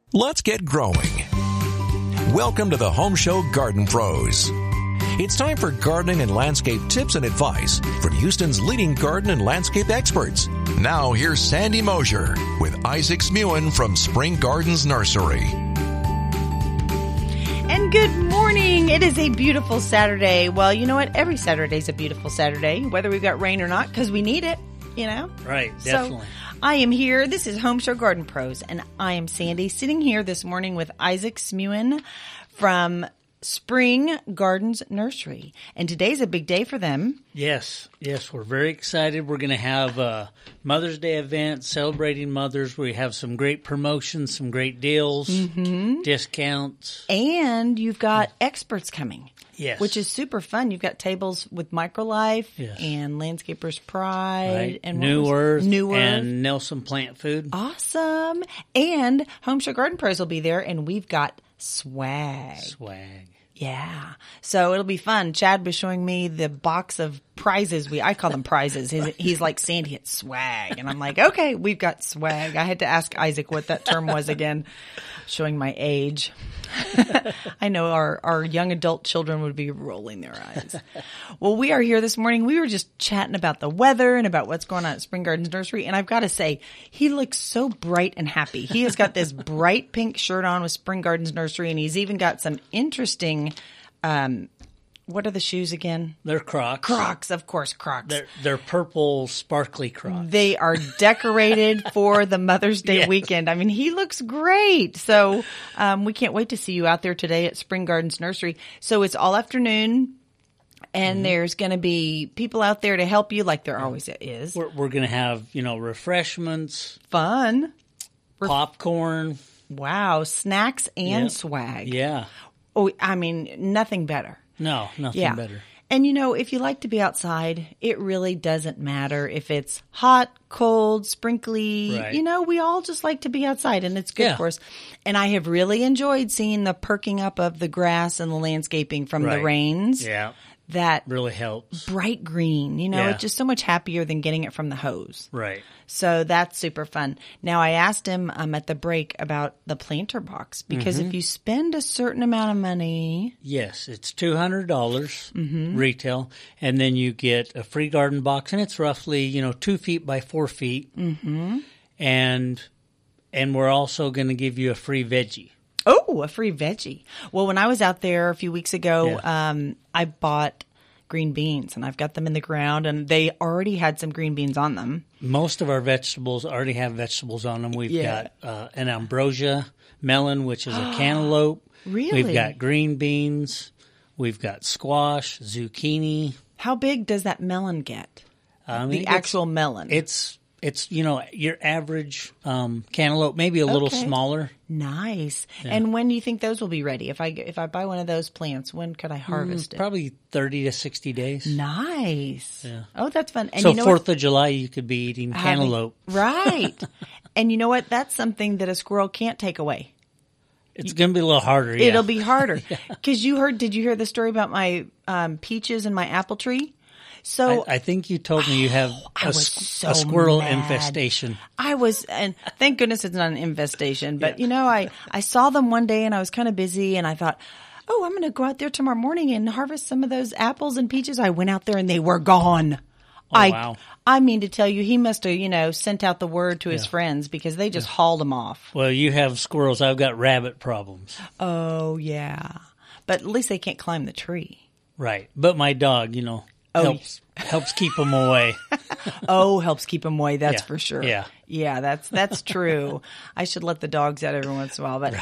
Let's get growing. Welcome to the Home Show Garden Pros. It's time for gardening and landscape tips and advice from Houston's leading garden and landscape experts. Now here's Sandy Mosier with Isaac Smuin from Spring Gardens Nursery. And good morning. It is a beautiful Saturday. Well, you know what? Every Saturday's a beautiful Saturday, whether we've got rain or not, because we need it, you know? Right, definitely. So, I am here. This is Home Show Garden Pros, and I am Sandy, sitting here this morning with Isaac Smuin from Spring Gardens Nursery. And today's a big day for them. Yes, we're very excited. We're going to have a Mother's Day event celebrating mothers. We have some great promotions, some great deals, discounts. And you've got experts coming. Yes. Which is super fun. You've got tables with Microlife and Landscaper's Pride Right. and New Earth and and Nelson Plant Food. Awesome. And Home Show Garden Pros will be there, and we've got swag. Yeah. So it'll be fun. Chad was showing me the box of prizes. I call them prizes. He's like, Sandy, it's swag. And I'm like, okay, we've got swag. I had to ask Isaac what that term was again, showing my age. I know our young adult children would be rolling their eyes. Well, we are here this morning. We were just chatting about the weather and about what's going on at Spring Gardens Nursery. And I've got to say, he looks so bright and happy. He has got this bright pink shirt on with Spring Gardens Nursery, and he's even got some interesting, what are the shoes again? They're Crocs. Crocs, of course, Crocs. They're purple, sparkly Crocs. They are decorated for the Mother's Day weekend. I mean, he looks great. So we can't wait to see you out there today at Spring Gardens Nursery. So it's all afternoon, and there's going to be people out there to help you like there always is. We're going to have, refreshments. Fun. Popcorn. Wow. Snacks and swag. Yeah. Oh, I mean, nothing better. No, nothing better. And if you like to be outside, it really doesn't matter if it's hot, cold, sprinkly. Right. We all just like to be outside, and it's good for us. And I have really enjoyed seeing the perking up of the grass and the landscaping from the rains. Yeah. That really helps. Bright green, it's just so much happier than getting it from the hose. Right. So that's super fun. Now, I asked him at the break about the planter box, because if you spend a certain amount of money. Yes, it's $200 retail, and then you get a free garden box, and it's roughly, 2 feet by 4 feet. And we're also going to give you a free veggie. Oh, a free veggie. Well, when I was out there a few weeks ago, I bought green beans, and I've got them in the ground, and they already had some green beans on them. Most of our vegetables already have vegetables on them. We've got an ambrosia melon, which is a cantaloupe. Really? We've got green beans. We've got squash, zucchini. How big does that melon get? The actual melon. It's your average cantaloupe, maybe a little smaller. Nice. Yeah. And when do you think those will be ready? If I buy one of those plants, when could I harvest it? Probably 30 to 60 days. Nice. Yeah. Oh, that's fun. And so 4th of July, you could be eating cantaloupe. Right. And you know what? That's something that a squirrel can't take away. It's going to be a little harder. Yeah. It'll be harder. Because did you hear the story about my peaches and my apple tree? So I think you told me you have a squirrel infestation. And thank goodness it's not an infestation. But, I saw them one day, and I was kind of busy, and I thought, oh, I'm going to go out there tomorrow morning and harvest some of those apples and peaches. I went out there, and they were gone. Oh, wow. I mean to tell you, he must have, sent out the word to his friends, because they just hauled them off. Well, you have squirrels. I've got rabbit problems. Oh, yeah. But at least they can't climb the tree. Right. But my dog, helps keep them away. Helps keep them away. That's for sure. Yeah, that's true. I should let the dogs out every once in a while. But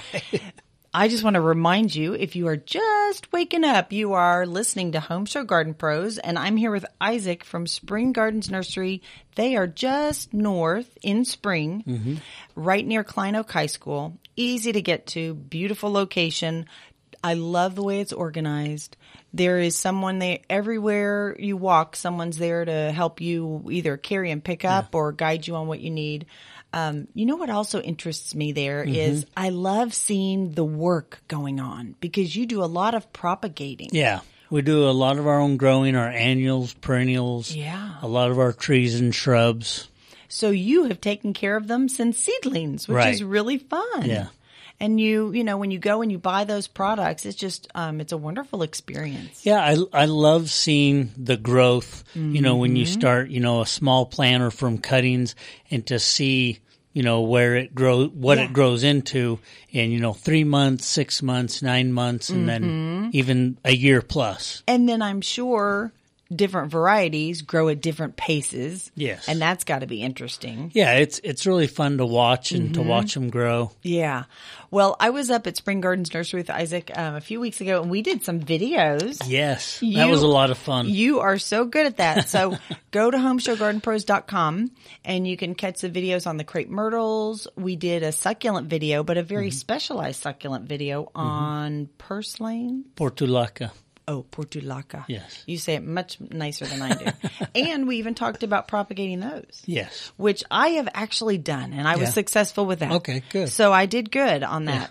I just want to remind you, if you are just waking up, you are listening to Home Show Garden Pros, and I'm here with Isaac from Spring Gardens Nursery. They are just north in Spring, right near Klein Oak High School. Easy to get to, beautiful location. I love the way it's organized. There is someone there everywhere you walk. Someone's there to help you either carry and pick up or guide you on what you need. You know what also interests me there is I love seeing the work going on, because you do a lot of propagating. Yeah. We do a lot of our own growing, our annuals, perennials, a lot of our trees and shrubs. So you have taken care of them since seedlings, which is really fun. Yeah. And you know, when you go and you buy those products, it's just, it's a wonderful experience. Yeah, I love seeing the growth, you know, when you start, you know, a small planter from cuttings and to see, you know, where it grows, what it grows into in, you know, 3 months, 6 months, 9 months, and then even a year plus. And then I'm sure different varieties grow at different paces. Yes. And that's got to be interesting. Yeah, it's really fun to watch and to watch them grow. Yeah. Well, I was up at Spring Gardens Nursery with Isaac a few weeks ago, and we did some videos. Yes, that was a lot of fun. You are so good at that. So go to homeshowgardenpros.com, and you can catch the videos on the crepe myrtles. We did a succulent video, but a very specialized succulent video on purslane. Portulaca. Oh, portulaca. Yes. You say it much nicer than I do. And we even talked about propagating those. Yes. Which I have actually done, and I was successful with that. Okay, good. So I did good on that.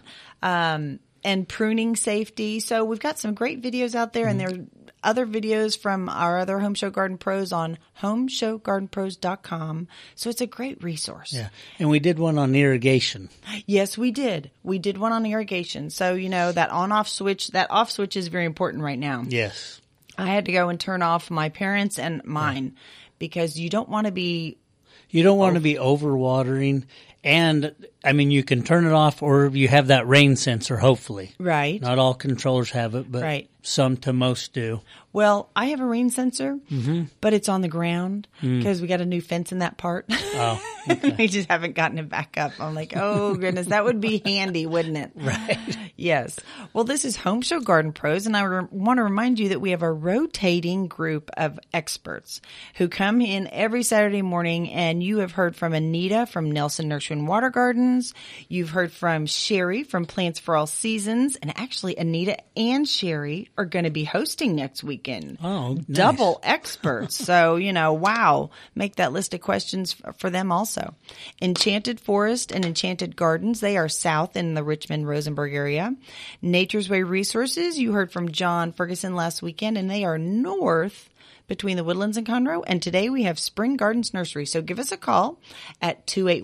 And pruning safety. So we've got some great videos out there, and there are other videos from our other Home Show Garden Pros on homeshowgardenpros.com. So it's a great resource. Yeah. And we did one on irrigation. Yes, we did. We did one on irrigation. So, you know, that on-off switch, that off switch is very important right now. Yes. I had to go and turn off my parents' and mine because you don't want to be... You don't want to be overwatering. And, I mean, you can turn it off or you have that rain sensor, hopefully. Right. Not all controllers have it, but some to most do. Well, I have a rain sensor, but it's on the ground because we got a new fence in that part. Oh, okay. We just haven't gotten it back up. I'm like, oh, goodness, that would be handy, wouldn't it? Right. Yes. Well, this is Home Show Garden Pros, and I want to remind you that we have a rotating group of experts who come in every Saturday morning, and you have heard from Anita from Nelson Nursery and Water Gardens. You've heard from Sherry from Plants for All Seasons, and actually Anita and Sherry are going to be hosting next weekend. Oh, nice. Double experts. So, you know, wow. Make that list of questions for them also. Enchanted Forest and Enchanted Gardens, they are south in the Richmond-Rosenberg area. Nature's Way Resources, you heard from John Ferguson last weekend, and they are north between the Woodlands and Conroe. And today we have Spring Gardens Nursery. So give us a call at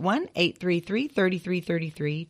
281-833-3333,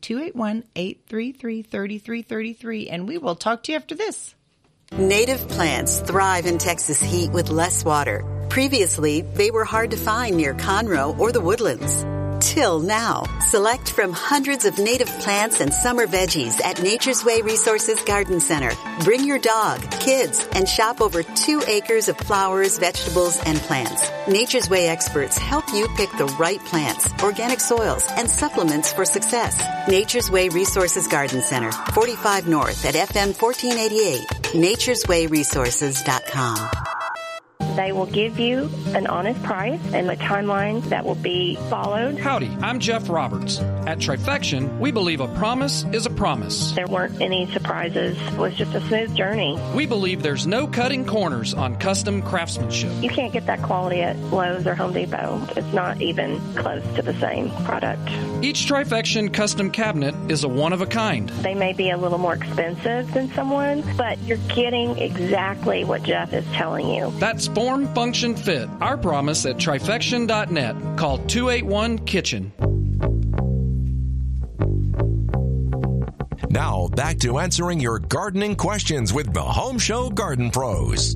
281-833-3333, and we will talk to you after this. Native plants thrive in Texas heat with less water. Previously, they were hard to find near Conroe or the Woodlands. Till now, select from hundreds of native plants and summer veggies at Nature's Way Resources Garden Center. Bring your dog, kids, and shop over 2 acres of flowers, vegetables, and plants. Nature's Way experts help you pick the right plants, organic soils, and supplements for success. Nature's Way Resources Garden Center, 45 North at FM 1488, nature'swayresources.com. They will give you an honest price and a timeline that will be followed. Howdy, I'm Jeff Roberts. At Trifection, we believe a promise is a promise. There weren't any surprises. It was just a smooth journey. We believe there's no cutting corners on custom craftsmanship. You can't get that quality at Lowe's or Home Depot. It's not even close to the same product. Each Trifection custom cabinet is a one-of-a-kind. They may be a little more expensive than someone, but you're getting exactly what Jeff is telling you. That's Form, Function, Fit. Our promise at Trifection.net. Call 281-KITCHEN. Now, back to answering your gardening questions with the Home Show Garden Pros.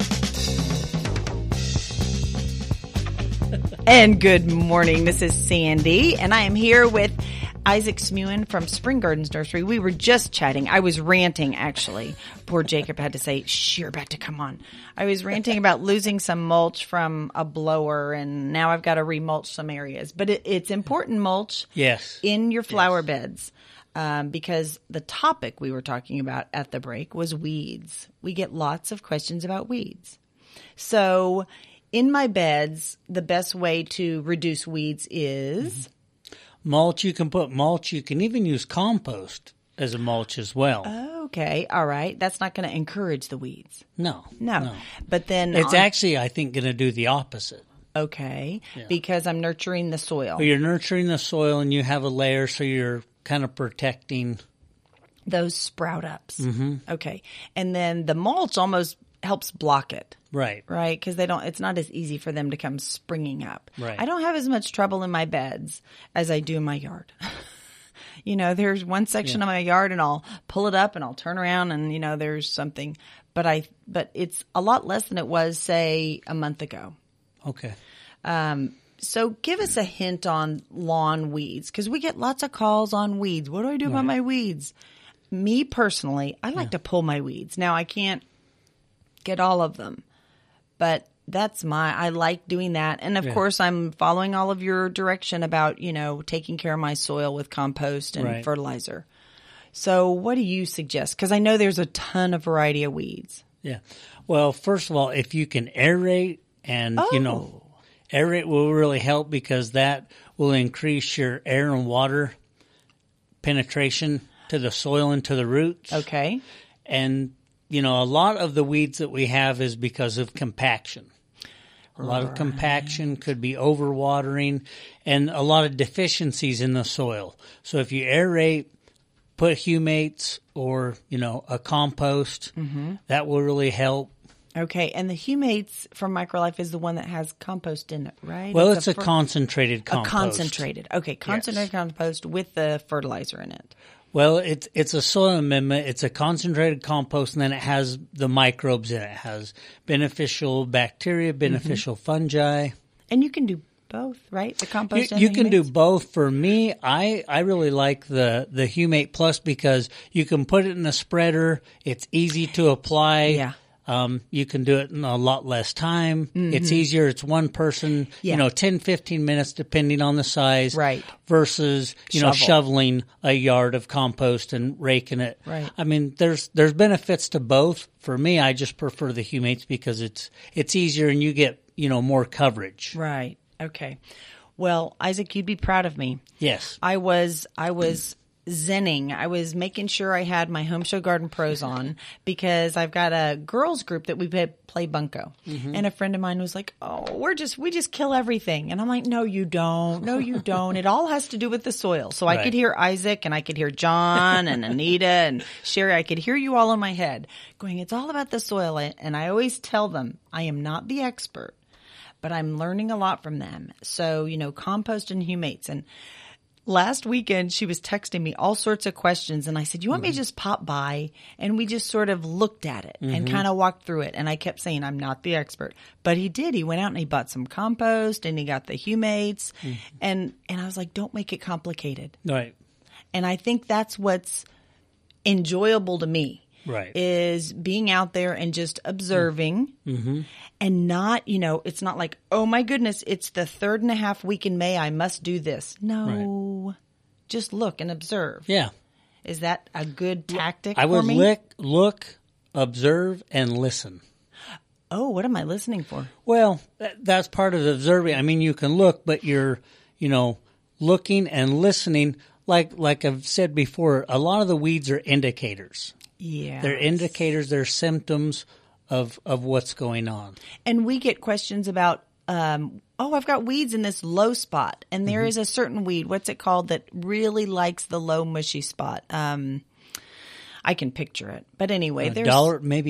And good morning. This is Sandy, and I am here with Isaac Smuin from Spring Gardens Nursery. We were just chatting. I was ranting, actually. Poor Jacob had to say, shh, you're about to come on. I was ranting about losing some mulch from a blower, and now I've got to remulch some areas. But it's important mulch in your flower beds. Because the topic we were talking about at the break was weeds. We get lots of questions about weeds. So in my beds, the best way to reduce weeds is? Mulch. You can put mulch. You can even use compost as a mulch as well. Okay. All right. That's not going to encourage the weeds. No. But then it's actually, I think, going to do the opposite. Okay. Yeah. Because I'm nurturing the soil. Well, you're nurturing the soil and you have a layer, so you're kind of protecting those sprout ups. Mm-hmm. Okay. And then the mulch almost helps block it. Right. Right. Because it's not as easy for them to come springing up. Right. I don't have as much trouble in my beds as I do in my yard. there's one section of my yard and I'll pull it up and I'll turn around and, there's something. But it's a lot less than it was, say, a month ago. Okay. So give us a hint on lawn weeds, because we get lots of calls on weeds. What do I do about my weeds? Me personally, I like to pull my weeds. Now, I can't get all of them, but I like doing that. And of course, I'm following all of your direction about, taking care of my soil with compost and fertilizer. So what do you suggest? Because I know there's a ton of variety of weeds. Yeah. Well, first of all, if you can aerate and, aerate will really help, because that will increase your air and water penetration to the soil and to the roots. Okay. And, a lot of the weeds that we have is because of compaction. A lot of compaction could be overwatering and a lot of deficiencies in the soil. So if you aerate, put humates or, a compost, that will really help. Okay, and the humates from Microlife is the one that has compost in it, right? Well, it's a concentrated compost. Concentrated compost with the fertilizer in it. Well, it's a soil amendment. It's a concentrated compost, and then it has the microbes in it. It has beneficial bacteria, beneficial fungi. And you can do both, right? The compost and you the can humates? do both. For me, I really like the Humate Plus, because you can put it in a spreader. It's easy to apply. Yeah. You can do it in a lot less time. It's easier. It's one person, 10, 15 minutes, depending on the size. Right. Versus, shoveling a yard of compost and raking it. Right. I mean, there's benefits to both. For me, I just prefer the Humates because it's easier and you get, more coverage. Right. Okay. Well, Isaac, you'd be proud of me. Yes. I was zenning. I was making sure I had my Home Show Garden Pros on, because I've got a girls group that we play bunco. And a friend of mine was like, "Oh, we just kill everything." And I'm like, "No, you don't. No, you don't. It all has to do with the soil." So I could hear Isaac and I could hear John and Anita and Sherry. I could hear you all in my head going, "It's all about the soil." And I always tell them, I am not the expert, but I'm learning a lot from them. So, compost and humates. And last weekend, she was texting me all sorts of questions, and I said, "You want me to just pop by?" And we just sort of looked at it and kind of walked through it. And I kept saying, "I'm not the expert." But he did. He went out and he bought some compost and he got the humates. And I was like, don't make it complicated. Right. And I think that's what's enjoyable to me. Right. Is being out there and just observing and not, it's not like, "Oh my goodness, it's the 3.5 week in May. I must do this." No, just look and observe. Yeah. Is that a good tactic I for would me? look, observe, and listen. Oh, what am I listening for? Well, that's part of the observing. I mean, you can look, but you're, looking and listening. Like I've said before, a lot of the weeds are indicators. Yeah. They're indicators, they're symptoms of what's going on. And we get questions about, I've got weeds in this low spot. And there is a certain weed, what's it called, that really likes the low mushy spot? I can picture it. But anyway, there's dollar weed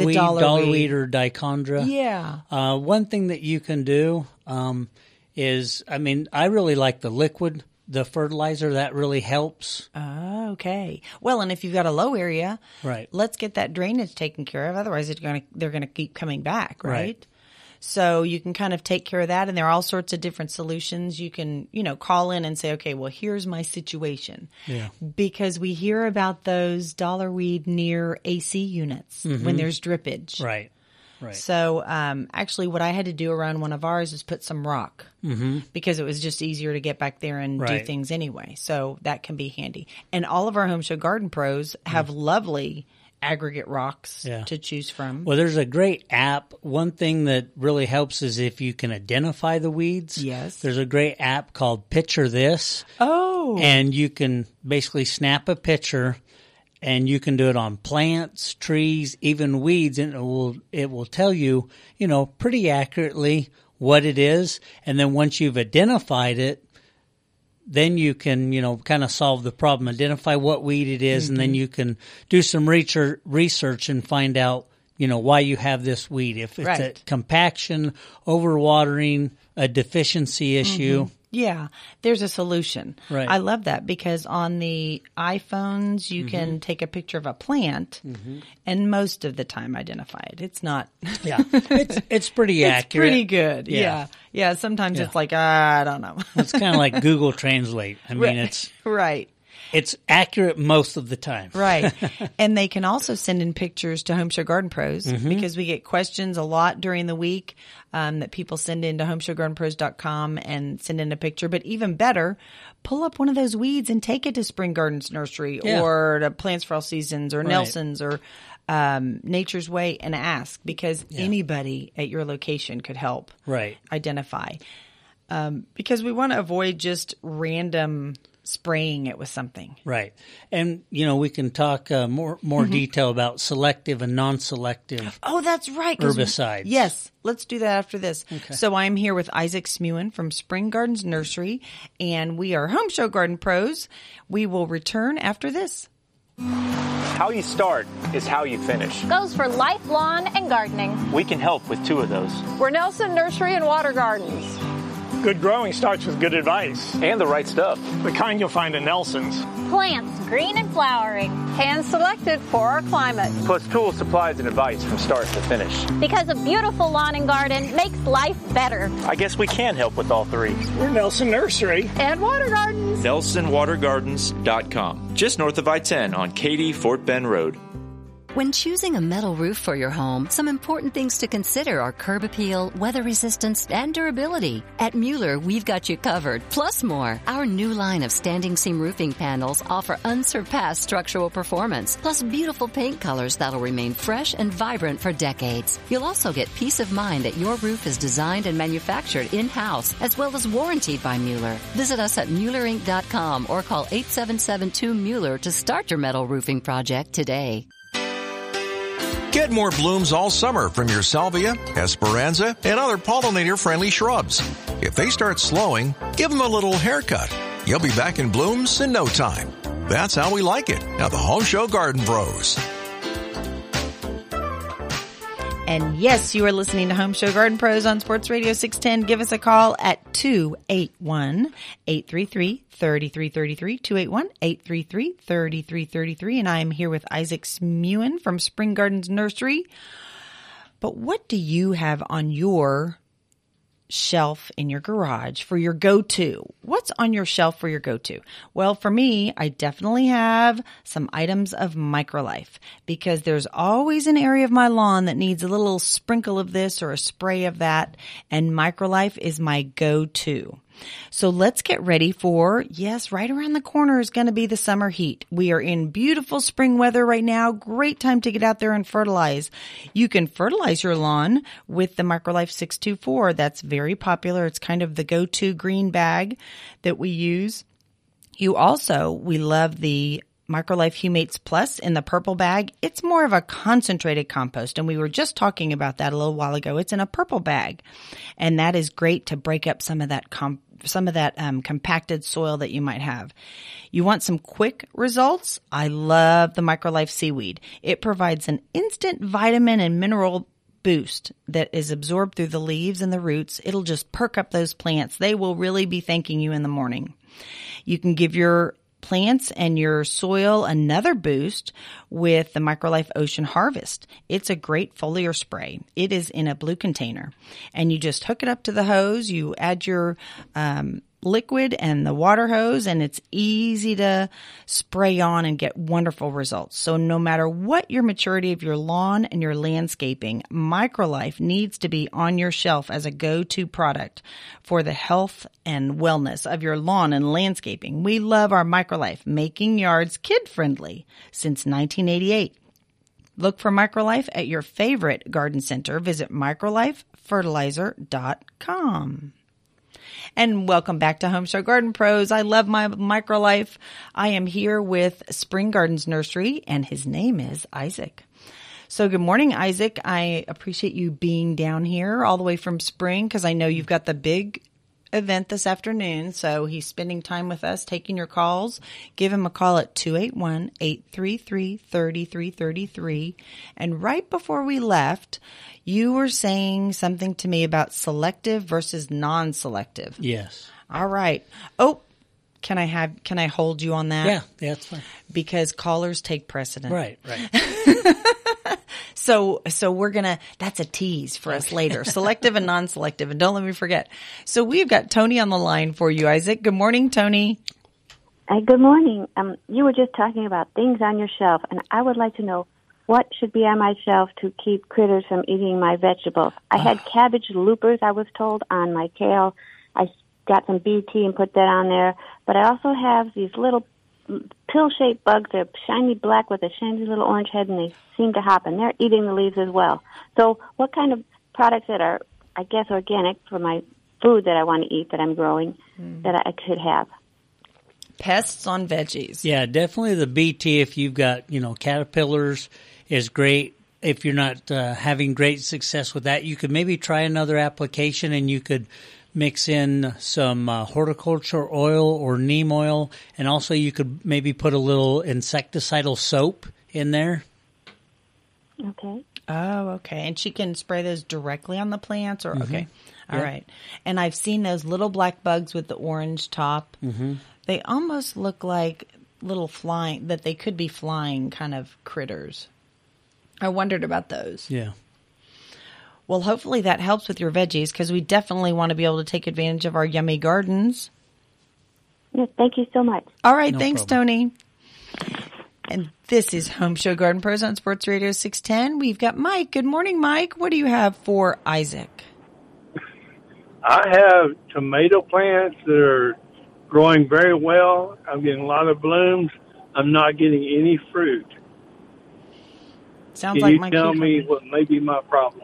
or dichondra. Yeah. One thing that you can do is, I really like the liquid. The fertilizer, that really helps. Oh, okay. Well, and if you've got a low area, let's get that drainage taken care of. Otherwise, they're going to keep coming back, right? So you can kind of take care of that, and there are all sorts of different solutions. You can, call in and say, "Okay, well, here's my situation." Yeah. Because we hear about those dollar weed near AC units when there's drippage. Right. Right. So actually what I had to do around one of ours is put some rock because it was just easier to get back there and do things anyway. So that can be handy. And all of our Home Show Garden Pros have lovely aggregate rocks to choose from. Well, there's a great app. One thing that really helps is if you can identify the weeds. Yes. There's a great app called Picture This. Oh. And you can basically snap a picture. And you can do it on plants, trees, even weeds, and it will tell you, pretty accurately what it is. And then once you've identified it, then you can, kind of solve the problem, identify what weed it is, and then you can do some research and find out, why you have this weed. If it's a compaction, overwatering, a deficiency issue, Yeah, there's a solution. Right. I love that because on the iPhones, you can take a picture of a plant and most of the time identify it. It's not. Yeah, it's pretty accurate. It's pretty good. Yeah. Sometimes it's like, I don't know. It's kind of like Google Translate. I mean, it's right. It's accurate most of the time. Right. And they can also send in pictures to Home Show Garden Pros because we get questions a lot during the week that people send in to homeshowgardenpros.com and send in a picture. But even better, pull up one of those weeds and take it to Spring Gardens Nursery or to Plants for All Seasons or Nelson's or Nature's Way and ask because anybody at your location could help identify. Because we want to avoid just random spraying it with something. Right. And, we can talk more detail about selective and non-selective that's right. Herbicides. Yes. Let's do that after this. Okay. So I'm here with Isaac Smuin from Spring Gardens Nursery, and we are Home Show Garden Pros. We will return after this. How you start is how you finish. Goes for life, lawn, and gardening. We can help with 2 of those. We're Nelson Nursery and Water Gardens. Good growing starts with good advice. And the right stuff. The kind you'll find at Nelson's. Plants, green and flowering. Hand-selected for our climate. Plus tools, supplies, and advice from start to finish. Because a beautiful lawn and garden makes life better. I guess we can help with all 3. We're Nelson Nursery. And Water Gardens. NelsonWaterGardens.com. Just north of I-10 on Katy Fort Bend Road. When choosing a metal roof for your home, some important things to consider are curb appeal, weather resistance, and durability. At Mueller, we've got you covered, plus more. Our new line of standing seam roofing panels offer unsurpassed structural performance, plus beautiful paint colors that'll remain fresh and vibrant for decades. You'll also get peace of mind that your roof is designed and manufactured in-house, as well as warranted by Mueller. Visit us at MuellerInc.com or call 877-2-MUELLER to start your metal roofing project today. Get more blooms all summer from your salvia, esperanza, and other pollinator-friendly shrubs. If they start slowing, give them a little haircut. You'll be back in blooms in no time. That's how we like it at the Home Show Garden Pros. And yes, you are listening to Home Show Garden Pros on Sports Radio 610. Give us a call at 281-833-3333, 281-833-3333. And I am here with Isaac Smuin from Spring Gardens Nursery. But what do you have on your shelf in your garage for your go-to? What's on your shelf for your go-to? Well, for me, I definitely have some items of Microlife because there's always an area of my lawn that needs a little sprinkle of this or a spray of that, and Microlife is my go-to. So let's get ready for, yes, right around the corner is going to be the summer heat. We are in beautiful spring weather right now. Great time to get out there and fertilize. You can fertilize your lawn with the Microlife 624. That's very popular. It's kind of the go-to green bag that we use. We love the Microlife Humates Plus in the purple bag. It's more of a concentrated compost, and we were just talking about that a little while ago. It's in a purple bag, and that is great to break up some of that compacted soil that you might have. You want some quick results? I love the Microlife Seaweed. It provides an instant vitamin and mineral boost that is absorbed through the leaves and the roots. It'll just perk up those plants. They will really be thanking you in the morning. You can give your plants and your soil another boost with the Microlife Ocean Harvest. It's a great foliar spray. It is in a blue container, and you just hook it up to the hose. You add your liquid and the water hose, and it's easy to spray on and get wonderful results. So no matter what your maturity of your lawn and your landscaping, Microlife needs to be on your shelf as a go-to product for the health and wellness of your lawn and landscaping. We love our Microlife, making yards kid-friendly since 1988. Look for Microlife at your favorite garden center. Visit microlifefertilizer.com. And welcome back to Home Show Garden Pros. I love my Microlife. I am here with Spring Gardens Nursery, and his name is Isaac. So good morning, Isaac. I appreciate you being down here all the way from Spring because I know you've got the big event this afternoon, so he's spending time with us, taking your calls. Give him a call at 281-833-3333. And right before we left, you were saying something to me about selective versus non-selective. Yes. All right. Oh, can I hold you on that? Yeah, that's fine. Because callers take precedent. Right. So that's a tease for us later. Selective and non-selective. And don't let me forget. So we've got Tony on the line for you, Isaac. Good morning, Tony. Good morning. You were just talking about things on your shelf, and I would like to know what should be on my shelf to keep critters from eating my vegetables. I had cabbage loopers, I was told, on my kale. I got some BT and put that on there. But I also have these little pill-shaped bugs. They're shiny black with a shiny little orange head, and they seem to hop, and they're eating the leaves as well. So what kind of products that are, I guess, organic for my food that I want to eat that I'm growing that I could have? Pests on veggies. Yeah, definitely the BT if you've got, caterpillars is great. If you're not having great success with that, you could maybe try another application, and you could mix in some horticulture oil or neem oil, and also you could maybe put a little insecticidal soap in there. Okay. Oh, okay. And she can spray those directly on the plants? Okay. All right. And I've seen those little black bugs with the orange top. Mm-hmm. They almost look like little flying, that they could be flying kind of critters. I wondered about those. Yeah. Well, hopefully that helps with your veggies, because we definitely want to be able to take advantage of our yummy gardens. Yes, thank you so much. All right, thanks, Tony. And this is Home Show Garden Pros on Sports Radio 610. We've got Mike. Good morning, Mike. What do you have for Isaac? I have tomato plants that are growing very well. I'm getting a lot of blooms. I'm not getting any fruit. Sounds like my Can you tell me what may be my problem?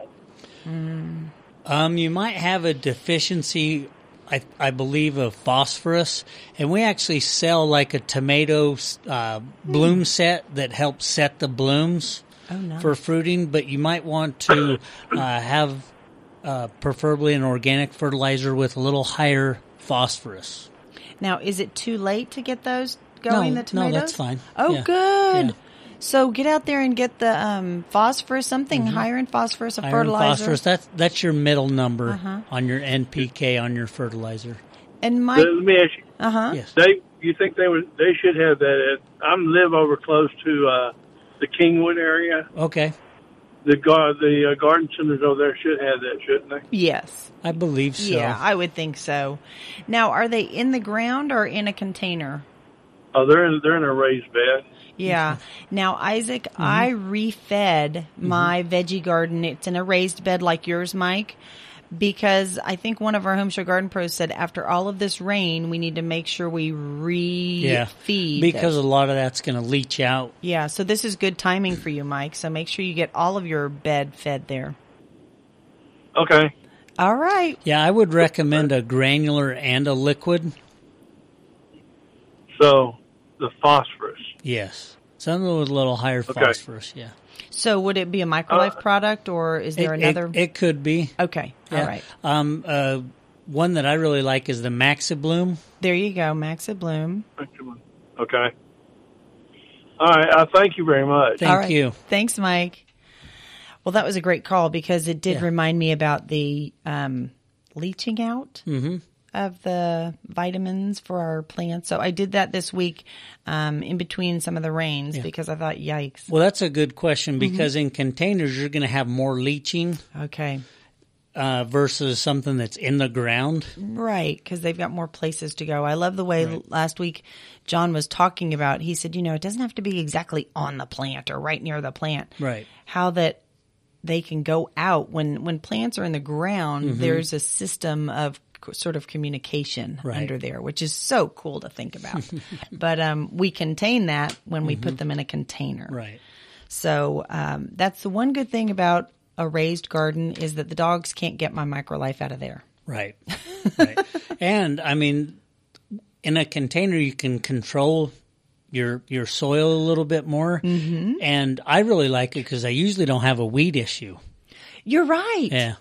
You might have a deficiency, I believe, of phosphorus, and we actually sell like a tomato bloom set that helps set the blooms for fruiting, but you might want to have preferably an organic fertilizer with a little higher phosphorus. Now, is it too late to get those going, the tomatoes? No, that's fine. Oh, good. Yeah. So get out there and get the phosphorus, something higher in phosphorus, higher fertilizer. In phosphorus, that's your middle number on your NPK on your fertilizer. And Mike, let me ask you. Yes. You think they should have that? I live over close to the Kingwood area. Okay. The garden centers over there should have that, shouldn't they? Yes, I believe so. Yeah, I would think so. Now, are they in the ground or in a container? Oh, they're in a raised bed. Yeah. Now, Isaac, I refed my veggie garden. It's in a raised bed like yours, Mike, because I think one of our Home Show Garden Pros said after all of this rain, we need to make sure we re-feed. Because a lot of that's going to leach out. Yeah, so this is good timing for you, Mike. So make sure you get all of your bed fed there. Okay. All right. Yeah, I would recommend a granular and a liquid. So the phosphorus. Yes. Something with a little higher phosphorus, yeah. So would it be a MicroLife product, or is there another? It could be. Okay. Yeah. All right. One that I really like is the Maxibloom. There you go, Maxibloom. Okay. All right. Thank you very much. Thank you. Thanks, Mike. Well, that was a great call, because it did remind me about the leaching out of the vitamins for our plants. So I did that this week in between some of the rains because I thought, yikes. Well, that's a good question, because in containers you're going to have more leaching. Okay. Versus something that's in the ground. Right, because they've got more places to go. I love the way last week John was talking about, he said, it doesn't have to be exactly on the plant or right near the plant. Right. How that they can go out. When plants are in the ground, there's a system of sort of communication under there, which is so cool to think about. But we contain that when we put them in a container. Right. So that's the one good thing about a raised garden, is that the dogs can't get my MicroLife out of there. Right. Right. And I mean, in a container you can control your soil a little bit more. And I really like it because I usually don't have a weed issue. You're right. Yeah.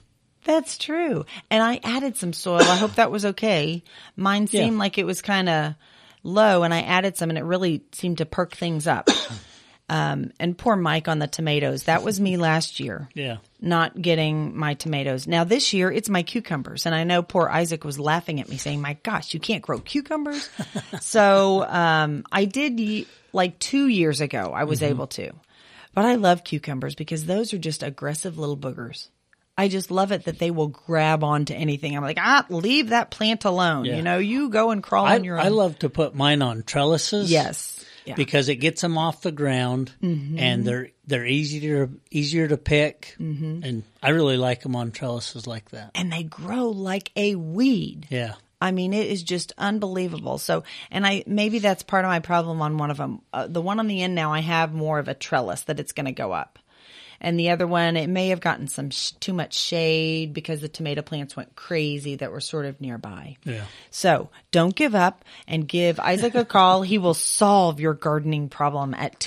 That's true. And I added some soil. I hope that was okay. Mine seemed like it was kind of low, and I added some, and it really seemed to perk things up. And poor Mike on the tomatoes. That was me last year. Yeah. Not getting my tomatoes. Now this year it's my cucumbers. And I know poor Isaac was laughing at me saying, my gosh, you can't grow cucumbers. So, I did like 2 years ago, I was able to, but I love cucumbers because those are just aggressive little boogers. I just love it that they will grab onto anything. I'm like, leave that plant alone. Yeah. You know, you go and crawl on your own. I love to put mine on trellises. Yes. Yeah. Because it gets them off the ground, and they're easier to pick, and I really like them on trellises like that. And they grow like a weed. Yeah, I mean, it is just unbelievable. So, and maybe that's part of my problem on one of them. The one on the end now, I have more of a trellis that it's going to go up. And the other one, it may have gotten some too much shade because the tomato plants went crazy that were sort of nearby. Yeah. So don't give up and give Isaac a call. He will solve your gardening problem at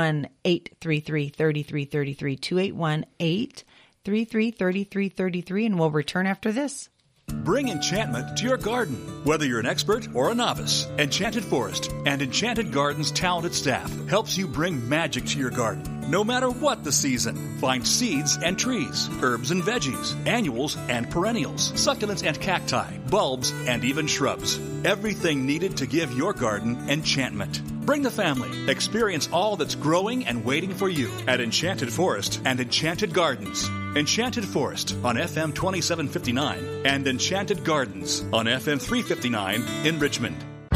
281-833-3333, 281-833-3333, and we'll return after this. Bring enchantment to your garden. Whether you're an expert or a novice, Enchanted Forest and Enchanted Gardens' talented staff helps you bring magic to your garden. No matter what the season, find seeds and trees, herbs and veggies, annuals and perennials, succulents and cacti, bulbs and even shrubs. Everything needed to give your garden enchantment. Bring the family. Experience all that's growing and waiting for you at Enchanted Forest and Enchanted Gardens. Enchanted Forest on FM 2759 and Enchanted Gardens on FM 359 in Richmond.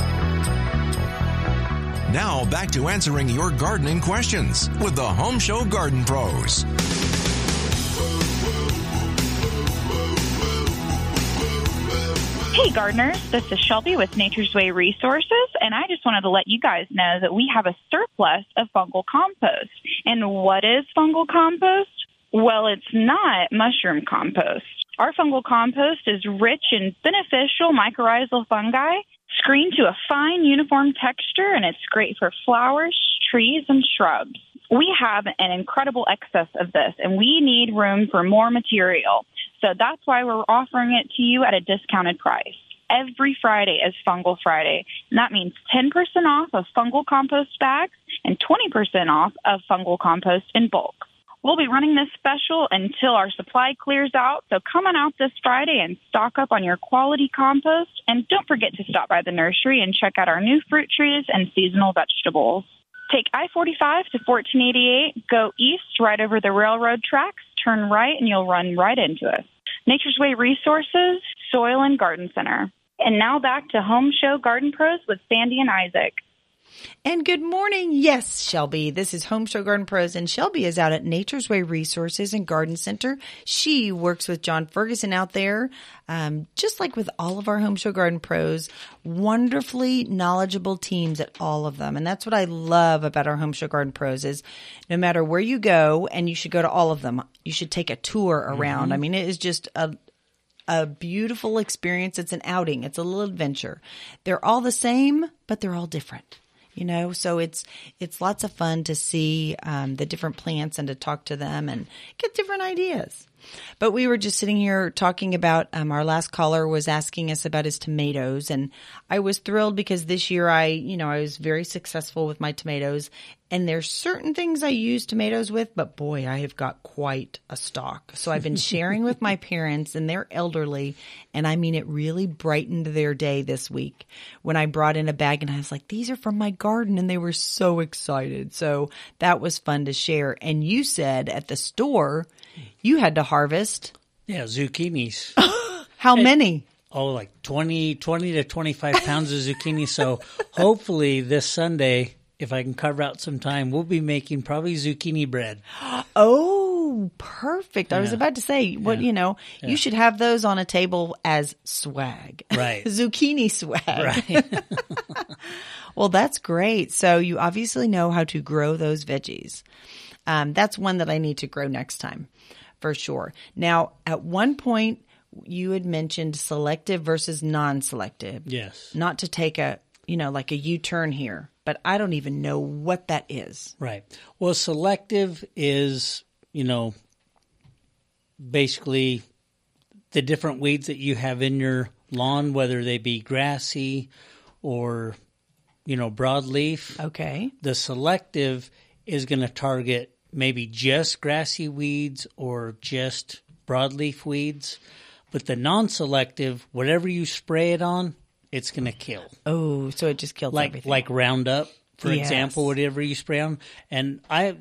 Now back to answering your gardening questions with the Home Show Garden Pros. Hey gardeners, this is Shelby with Nature's Way Resources, and I just wanted to let you guys know that we have a surplus of fungal compost. And what is fungal compost? Well, it's not mushroom compost. Our fungal compost is rich in beneficial mycorrhizal fungi, screened to a fine uniform texture, and it's great for flowers, trees, and shrubs. We have an incredible excess of this, and we need room for more material. So that's why we're offering it to you at a discounted price. Every Friday is Fungal Friday, and that means 10% off of fungal compost bags and 20% off of fungal compost in bulk. We'll be running this special until our supply clears out, so come on out this Friday and stock up on your quality compost. And don't forget to stop by the nursery and check out our new fruit trees and seasonal vegetables. Take I-45 to 1488, go east right over the railroad tracks, turn right, and you'll run right into us. Nature's Way Resources, Soil and Garden Center. And now back to Home Show Garden Pros with Sandy and Isaac. And good morning. Yes, Shelby. This is Home Show Garden Pros, and Shelby is out at Nature's Way Resources and Garden Center. She works with John Ferguson out there, just like with all of our Home Show Garden Pros, wonderfully knowledgeable teams at all of them. And that's what I love about our Home Show Garden Pros is no matter where you go, and you should go to all of them, you should take a tour around. I mean, it is just a beautiful experience. It's an outing. It's a little adventure. They're all the same, but they're all different. You know, so it's lots of fun to see the different plants and to talk to them and get different ideas. But we were just sitting here talking about our last caller was asking us about his tomatoes, and I was thrilled because this year I was very successful with my tomatoes, and there's certain things I use tomatoes with, but boy, I have got quite a stock. So I've been sharing with my parents, and they're elderly, and I mean it really brightened their day this week when I brought in a bag and I was like, these are from my garden, and they were so excited. So that was fun to share. And you said at the store you had to harvest. Yeah, zucchinis. How many? Oh, like 20 to 25 pounds of zucchini. So hopefully this Sunday, if I can carve out some time, we'll be making probably zucchini bread. Oh, perfect. I was about to say, you should have those on a table as swag. Right. Zucchini swag. Right. Well, that's great. So you obviously know how to grow those veggies. That's one that I need to grow next time for sure. Now, at one point, you had mentioned selective versus non-selective. Yes. Not to take a U-turn here, but I don't even know what that is. Right. Well, selective is, basically the different weeds that you have in your lawn, whether they be grassy or, broadleaf. Okay. The selective is going to target maybe just grassy weeds or just broadleaf weeds. But the non-selective, whatever you spray it on, it's going to kill. Oh, so it just kills everything. Like Roundup, for example, whatever you spray on. And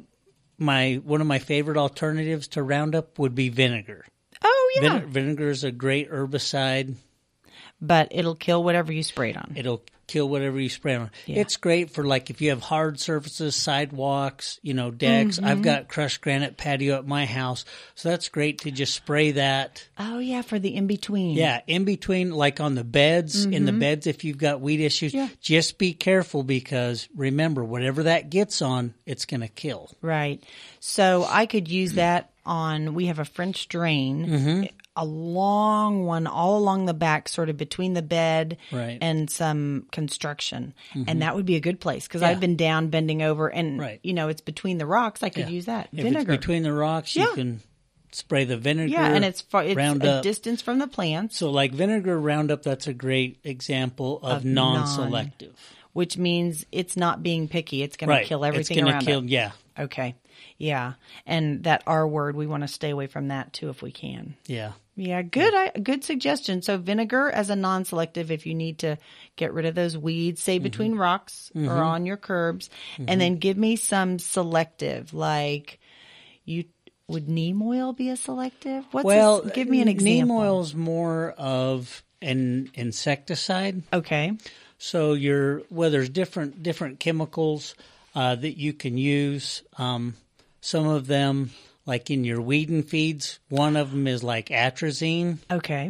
one of my favorite alternatives to Roundup would be vinegar. Oh, yeah. Vinegar is a great herbicide. But it'll kill whatever you spray it on. It'll kill whatever you spray on. Yeah. It's great for if you have hard surfaces, sidewalks, decks. I've got crushed granite patio at my house, so that's great to just spray that. Oh, yeah, for the in-between. Yeah, in-between, like on the beds, in the beds if you've got weed issues. Yeah. Just be careful because, remember, whatever that gets on, it's going to kill. Right. So I could use that we have a French drain, a long one all along the back, sort of between the bed and some construction. And that would be a good place because I've been down bending over and, it's between the rocks. I could use that. Vinegar. If it's between the rocks, you can spray the vinegar. Yeah, and it's a distance from the plants. So like vinegar Roundup, that's a great example of non-selective. Which means it's not being picky. It's going to kill everything around it. Yeah. Okay. Yeah. And that R word, we want to stay away from that too if we can. Yeah. Yeah, good suggestion. So vinegar as a non-selective if you need to get rid of those weeds, say between rocks or on your curbs. And then give me some selective, like would neem oil be a selective? Give me an example. Neem oil is more of an insecticide. Okay. So there's different chemicals that you can use. Some of them, like in your weed and feeds, one of them is like atrazine. Okay.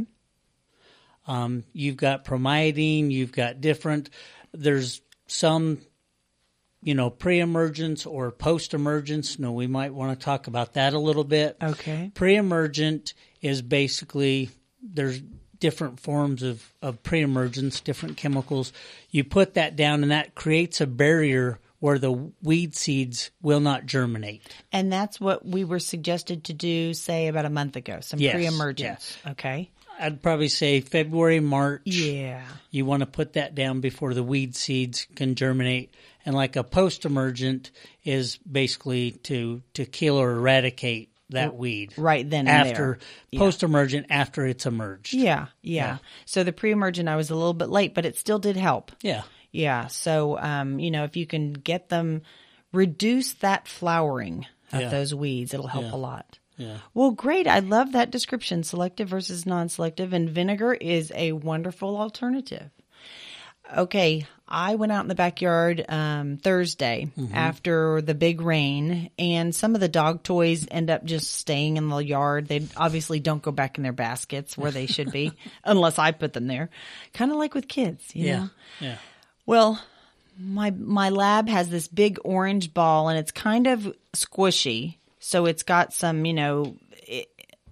You've got promethazine. You've got there's some, pre-emergence or post-emergence. We might want to talk about that a little bit. Okay. Pre-emergent is basically, there's different forms of pre-emergence, different chemicals. You put that down and that creates a barrier where the weed seeds will not germinate. And that's what we were suggested to do, say, about a month ago, some pre-emergence. Yes. Okay. I'd probably say February, March. Yeah. You want to put that down before the weed seeds can germinate. And like a post-emergent is basically to kill or eradicate that weed. Right then and there. Post-emergent, after it's emerged. Yeah. So the pre-emergent, I was a little bit late, but it still did help. Yeah. Yeah. So, if you can get them, reduce that flowering of those weeds, it'll help a lot. Yeah. Well, great. I love that description, selective versus non-selective. And vinegar is a wonderful alternative. Okay. I went out in the backyard Thursday after the big rain, and some of the dog toys end up just staying in the yard. They obviously don't go back in their baskets where they should be unless I put them there. Kind of like with kids, you know? Yeah. Well, my lab has this big orange ball, and it's kind of squishy. So it's got some, I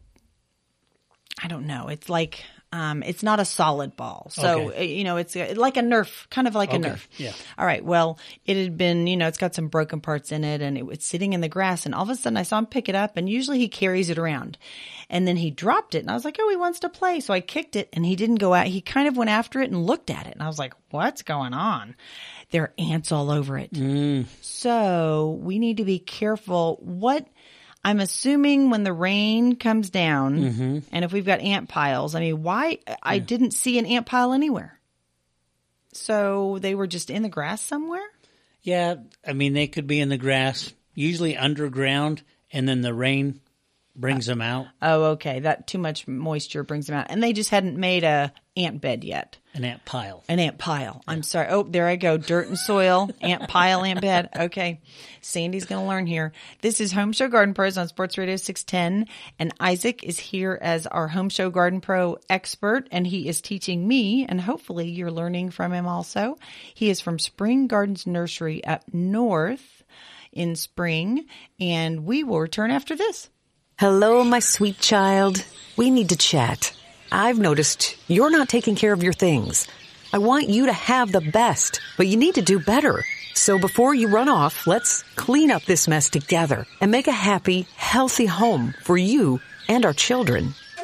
don't know. It's like, it's not a solid ball. So, it's like a Nerf, kind of like a Nerf. Yeah. All right. Well, it had been, it's got some broken parts in it, and it was sitting in the grass, and all of a sudden I saw him pick it up, and usually he carries it around. And then he dropped it, and I was like, oh, he wants to play. So I kicked it, and he didn't go out. He kind of went after it and looked at it, and I was like, what's going on? There are ants all over it. So we need to be careful. I'm assuming when the rain comes down, and if we've got ant piles, why? I didn't see an ant pile anywhere. So they were just in the grass somewhere? Yeah, they could be in the grass, usually underground, and then the rain brings them out. Oh, okay. That too much moisture brings them out. And they just hadn't made a ant bed yet. An ant pile. An ant pile. I'm sorry. Oh, there I go. Dirt and soil, ant pile, ant bed. Okay. Sandy's going to learn here. This is Home Show Garden Pros on Sports Radio 610. And Isaac is here as our Home Show Garden Pro expert. And he is teaching me, and hopefully you're learning from him also. He is from Spring Gardens Nursery up north in Spring. And we will return after this. Hello, my sweet child. We need to chat. I've noticed you're not taking care of your things. I want you to have the best, but you need to do better. So before you run off, let's clean up this mess together and make a happy, healthy home for you and our children.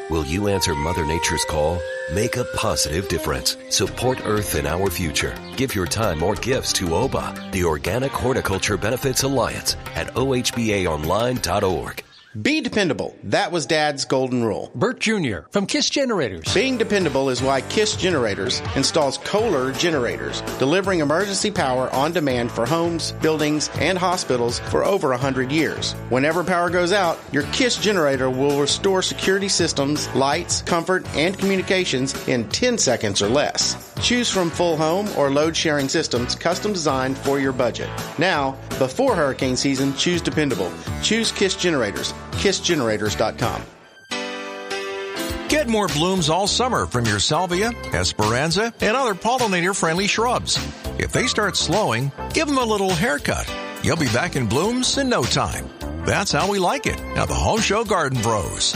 Will you answer Mother Nature's call? Make a positive difference. Support Earth and our future. Give your time or gifts to OBA, the Organic Horticulture Benefits Alliance, at ohbaonline.org. Be dependable. That was Dad's golden rule. Bert Jr. from KISS Generators. Being dependable is why KISS Generators installs Kohler generators, delivering emergency power on demand for homes, buildings, and hospitals for over 100 years. Whenever power goes out, your KISS generator will restore security systems, lights, comfort, and communications in 10 seconds or less. Choose from full home or load sharing systems custom designed for your budget. Now, before hurricane season, choose dependable. Choose KISS Generators. KISSgenerators.com. Get more blooms all summer from your salvia, esperanza, and other pollinator-friendly shrubs. If they start slowing, give them a little haircut. You'll be back in blooms in no time. That's how we like it at the Home Show Garden Pros.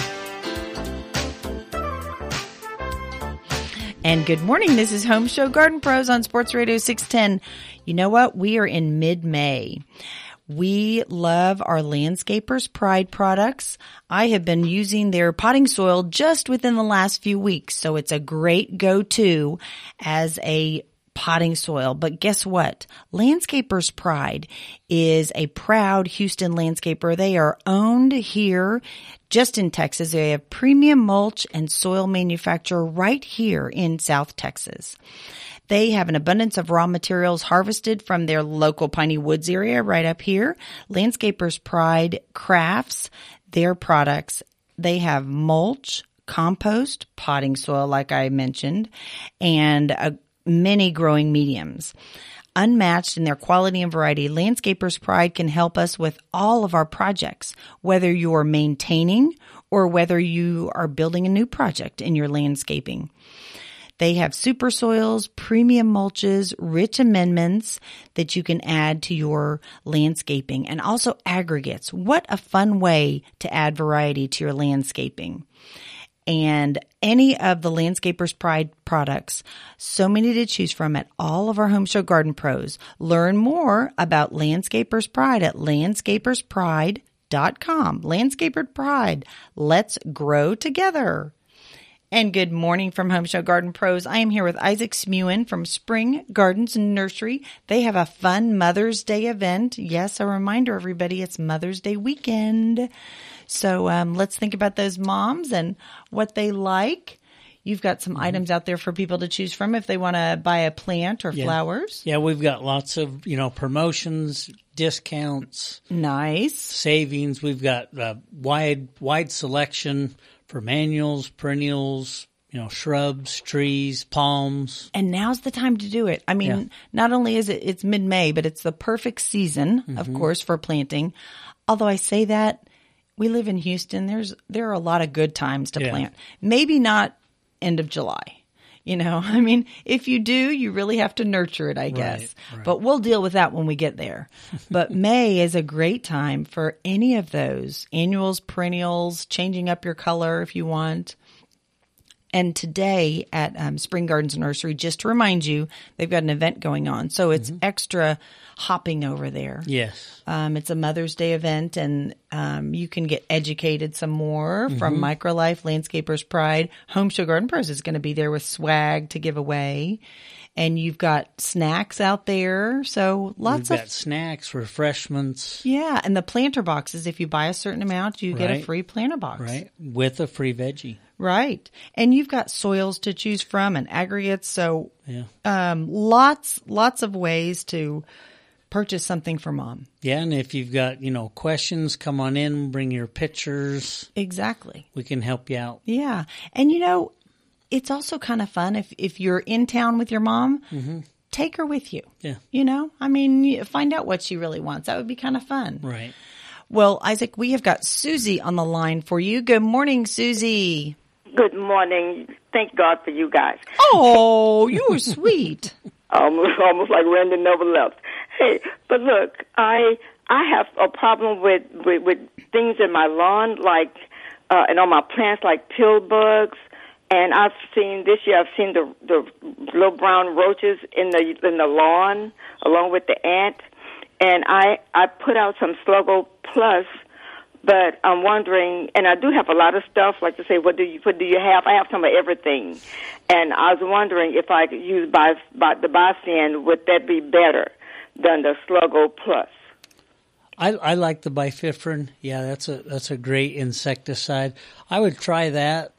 And good morning. This is Home Show Garden Pros on Sports Radio 610. You know what? We are in mid-May. We love our Landscapers Pride products. I have been using their potting soil just within the last few weeks, so it's a great go-to as a potting soil. But guess what? Landscapers Pride is a proud Houston landscaper. They are owned here just in Texas. They have premium mulch and soil manufacturer right here in South Texas. They have an abundance of raw materials harvested from their local Piney Woods area right up here. Landscapers Pride crafts their products. They have mulch, compost, potting soil, like I mentioned, and many growing mediums. Unmatched in their quality and variety, Landscapers Pride can help us with all of our projects, whether you're maintaining or whether you are building a new project in your landscaping. They have super soils, premium mulches, rich amendments that you can add to your landscaping, and also aggregates. What a fun way to add variety to your landscaping. And any of the Landscapers Pride products, so many to choose from at all of our Home Show Garden Pros. Learn more about Landscapers Pride at landscaperspride.com. Landscaper Pride. Let's grow together. And good morning from Home Show Garden Pros. I am here with Isaac Smuin from Spring Gardens and Nursery. They have a fun Mother's Day event. Yes, a reminder, everybody, it's Mother's Day weekend. So let's think about those moms and what they like. You've got some items out there for people to choose from if they want to buy a plant or flowers. Yeah, we've got lots of, promotions, discounts. Nice. Savings. We've got a wide selection for annuals, perennials, shrubs, trees, palms. And now's the time to do it. I mean, not only is it's mid-May, but it's the perfect season, of course, for planting. Although I say that, we live in Houston. There are a lot of good times to plant. Maybe not end of July. I mean, if you do, you really have to nurture it, I guess. Right. But we'll deal with that when we get there. But May is a great time for any of those annuals, perennials, changing up your color if you want. And today at Spring Gardens and Nursery, just to remind you, they've got an event going on. So it's extra hopping over there. Yes. It's a Mother's Day event, and you can get educated some more from Microlife, Landscapers Pride. Home Show Garden Pros is going to be there with swag to give away. And you've got snacks out there. So lots We've got snacks, refreshments. Yeah. And the planter boxes, if you buy a certain amount, you get a free planter box. Right. With a free veggie. Right. And you've got soils to choose from and aggregates. So lots of ways to purchase something for mom. Yeah. And if you've got, questions, come on in, bring your pictures. Exactly. We can help you out. Yeah. And it's also kind of fun if you're in town with your mom, take her with you. Yeah. I mean, find out what she really wants. That would be kind of fun. Right. Well, Isaac, we have got Susie on the line for you. Good morning, Susie. Good morning. Thank God for you guys. Oh, you were sweet. Almost like Randy never left. Hey, but look, I have a problem with things in my lawn, like and on my plants, like pill bugs. And this year I've seen the little brown roaches in the lawn along with the ant. And I put out some Sluggo Plus But I'm wondering, and I do have a lot of stuff, like to say, what do you have? I have some of everything. And I was wondering if I could use the Bifenthrin, would that be better than the Sluggo Plus? I like the Bifenthrin. Yeah, that's a great insecticide. I would try that.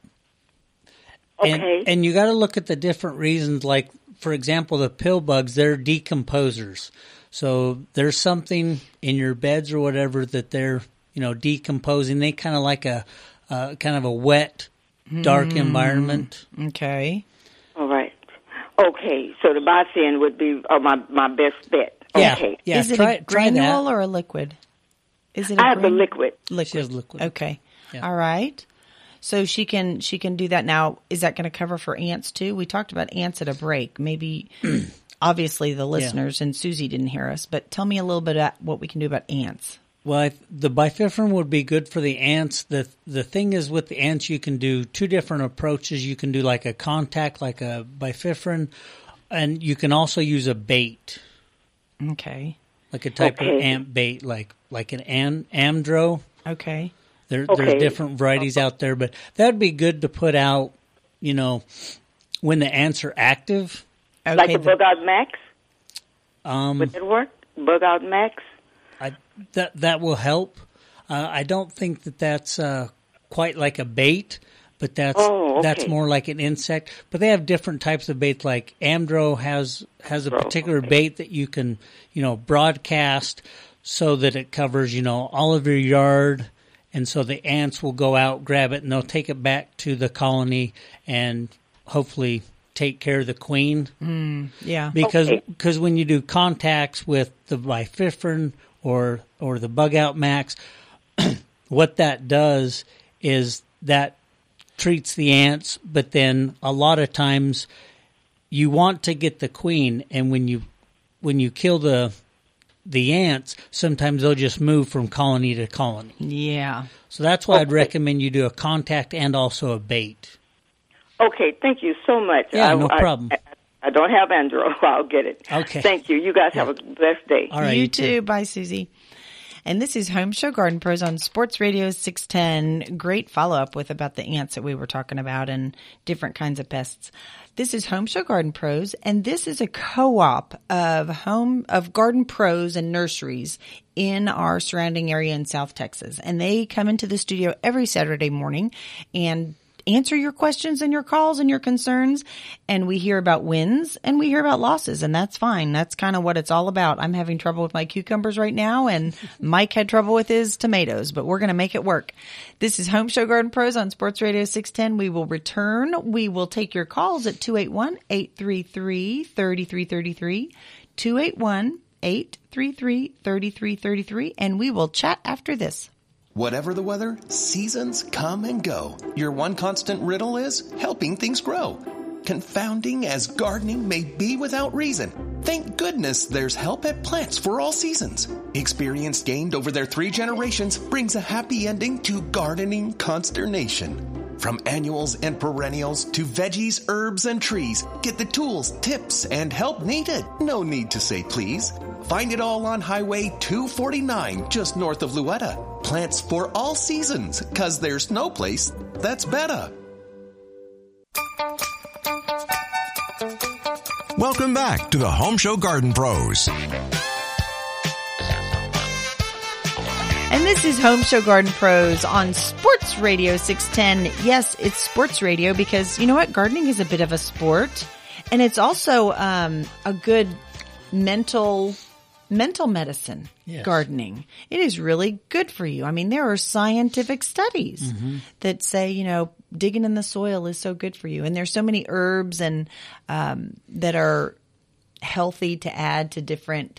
Okay. And you got to look at the different reasons. Like, for example, the pill bugs, they're decomposers. So there's something in your beds or whatever that they're decomposing. They kind of like a kind of a wet, dark environment. Okay. All right. Okay. So the Bifenthrin would be my best bet. Okay. Yeah. Is it a granule or a liquid? I have the liquid. She has liquid. Okay. Yeah. All right. So she can do that. Now, is that going to cover for ants too? We talked about ants at a break. Maybe, obviously, the listeners and Susie didn't hear us, but tell me a little bit about what we can do about ants. Well, the Bifenthrin would be good for the ants. The thing is, with the ants, you can do two different approaches. You can do like a contact, like a Bifenthrin, and you can also use a bait. Okay. Like a type of ant bait, like an Amdro. Okay. There's different varieties out there, but that would be good to put out, when the ants are active. Okay. Like the Bug Out Max? Would that work? Bug Out Max? That will help. I don't think that's quite like a bait, but that's more like an insect. But they have different types of baits. Like Amdro has a particular bait that you can broadcast so that it covers all of your yard, and so the ants will go out, grab it, and they'll take it back to the colony and hopefully take care of the queen. Yeah, because when you do contacts with the Bifenthrin or the Bug Out Max, what that does is that treats the ants, but then a lot of times you want to get the queen, and when you kill the ants, sometimes they'll just move from colony to colony. Yeah. So that's why I'd recommend you do a contact and also a bait. Okay, thank you so much. Yeah, no problem. I don't have Andro. I'll get it. Okay. Thank you. You guys have a blessed day. All right. You too. Bye, Susie. And this is Home Show Garden Pros on Sports Radio 610. Great follow-up about the ants that we were talking about and different kinds of pests. This is Home Show Garden Pros, and this is a co-op of garden pros and nurseries in our surrounding area in South Texas. And they come into the studio every Saturday morning and answer your questions and your calls and your concerns. And we hear about wins and we hear about losses, and that's fine. That's kind of what it's all about. I'm having trouble with my cucumbers right now, and Mike had trouble with his tomatoes, but we're going to make it work. This is Home Show Garden Pros on Sports Radio 610. We will return. We will take your calls at 281-833-3333, 281-833-3333, and we will chat after this. Whatever the weather, seasons come and go. Your one constant riddle is helping things grow. Confounding as gardening may be without reason, thank goodness there's help at Plants for All Seasons. Experience gained over their 3 generations brings a happy ending to gardening consternation. From annuals and perennials to veggies, herbs, and trees, get the tools, tips, and help needed. No need to say please. Find it all on Highway 249, just north of Louetta. Plants for all seasons, 'cause there's no place that's better. Welcome back to the Home Show Garden Pros. And this is Home Show Garden Pros on Sports Radio 610. Yes, it's sports radio because you know what? Gardening is a bit of a sport, and it's also a good mental medicine. Yes. Gardening. It is really good for you. I mean, there are scientific studies that say, digging in the soil is so good for you. And there's so many herbs and that are healthy to add to different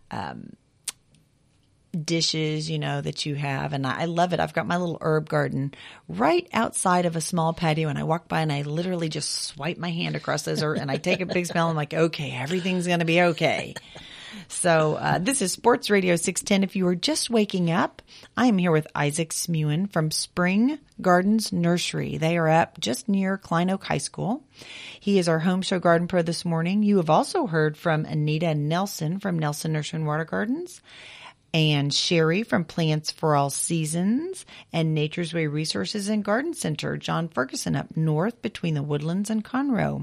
dishes, that you have. And I love it. I've got my little herb garden right outside of a small patio, and I walk by and I literally just swipe my hand across those herbs and I take a big smell. I'm like, okay, everything's going to be okay. So this is Sports Radio 610. If you are just waking up, I am here with Isaac Smuin from Spring Gardens Nursery. They are up just near Klein Oak High School. He is our Home Show Garden Pro this morning. You have also heard from Anita Nelson from Nelson Nursery and Water Gardens. and Sherry from Plants for All Seasons, and Nature's Way Resources and Garden Center, John Ferguson up north between the Woodlands and Conroe.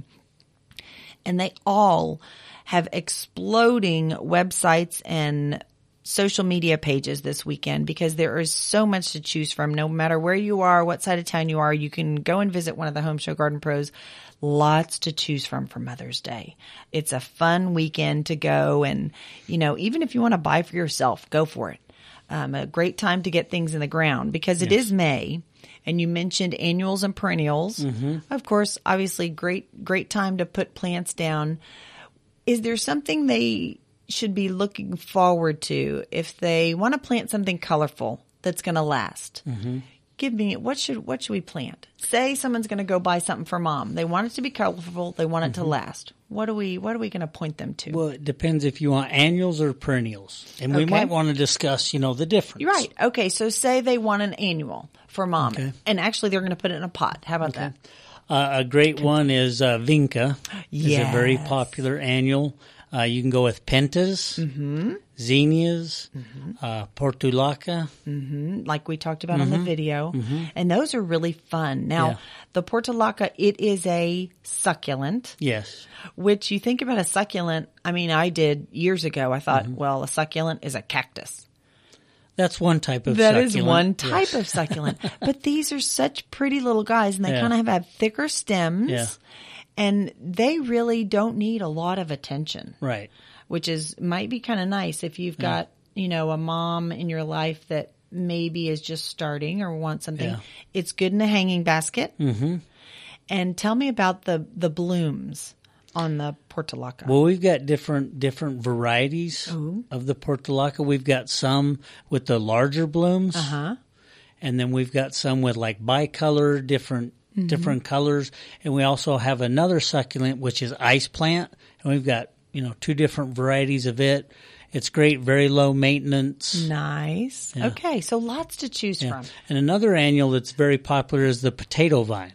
And they all have exploding websites and social media pages this weekend because there is so much to choose from. No matter where you are, what side of town you are, you can go and visit one of the Home Show Garden Pros. Lots to choose from for Mother's Day. It's a fun weekend to go, and, you know, even if you want to buy for yourself, go for it. A great time to get things in the ground because it is May. And you mentioned annuals and perennials. Of course, obviously, great time to put plants down. Is there something they should be looking forward to if they want to plant something colorful that's going to last? Give me, what should we plant? Say someone's going to go buy something for mom. They want it to be colorful. They want it to last. What are we going to point them to? Well, it depends if you want annuals or perennials. And we might want to discuss, the difference. You're right. Okay. So say they want an annual for mom. Okay. And actually they're going to put it in a pot. How about that? A great one is Vinca. It's a very popular annual. You can go with pentas, zinnias, portulaca. Like we talked about on the video. And those are really fun. Now, the portulaca, it is a succulent. Yes. Which you think about a succulent, I did years ago. I thought, well, a succulent is a cactus. That's one type of succulent. That is one type of succulent. But these are such pretty little guys, and they kind of have thicker stems. Yeah. And they really don't need a lot of attention. Right. Which might be kind of nice if you've got, a mom in your life that maybe is just starting or wants something. Yeah. It's good in a hanging basket. And tell me about the blooms on the portulaca. Well, we've got different varieties of the portulaca. We've got some with the larger blooms. And then we've got some with like bicolor, different colors. And we also have another succulent, which is ice plant. And we've got, 2 different varieties of it. It's great, very low maintenance. Nice. Yeah. Okay, so lots to choose from. And another annual that's very popular is the potato vine.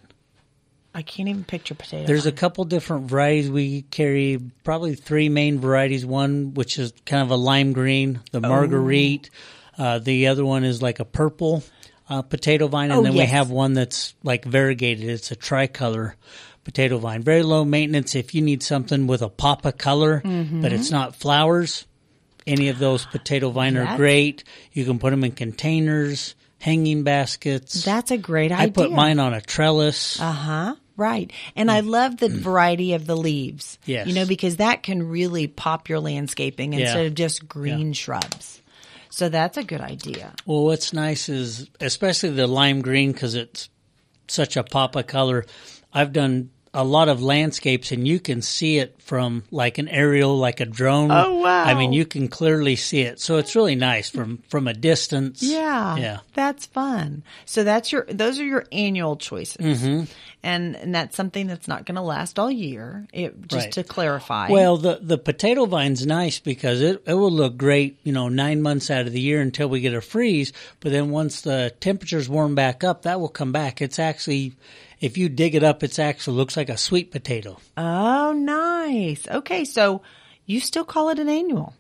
I can't even picture potato There's vine. A couple different varieties. We carry probably 3 main varieties. One, which is kind of a lime green, the Marguerite. The other one is like a purple potato vine, and then we have one that's like variegated. It's a tricolor potato vine. Very low maintenance. If you need something with a pop of color, but it's not flowers, any of those potato vine are great. You can put them in containers, hanging baskets. That's a great idea. I put mine on a trellis. Right. And I love the variety of the leaves. Yes. Because that can really pop your landscaping instead of just green shrubs. So that's a good idea. Well, what's nice is, especially the lime green, because it's such a pop of color. I've done a lot of landscapes, and you can see it from like an aerial, like a drone. Oh, wow. You can clearly see it. So it's really nice from a distance. Yeah. That's fun. So those are your annual choices. And that's something that's not going to last all year, to clarify. Well, the potato vine's nice because it will look great, 9 months out of the year until we get a freeze. But then once the temperatures warm back up, that will come back. It's actually, if you dig it up, it actually looks like a sweet potato. Oh, nice. Okay, so you still call it an annual.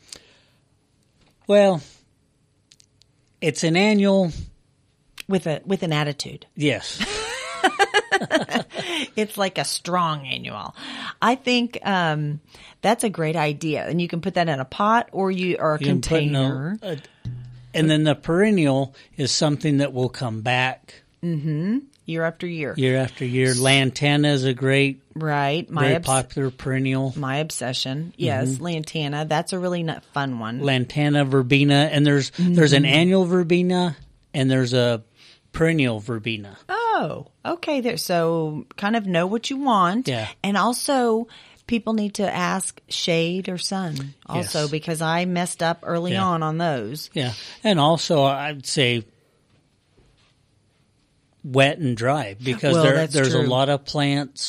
Well, it's an annual. With an attitude. Yes. It's like a strong annual. I think that's a great idea, and you can put that in a pot or a container. And then the perennial is something that will come back. Year after year. Year after year. Lantana is a great, very popular perennial. My obsession. Yes, lantana. That's a really fun one. Lantana, verbena, and there's an annual verbena and there's a perennial verbena. Oh, okay. So kind of know what you want. Yeah. And also people need to ask shade or sun also because I messed up early on those. Yeah. And also I'd say wet and dry because there's true. a lot of plants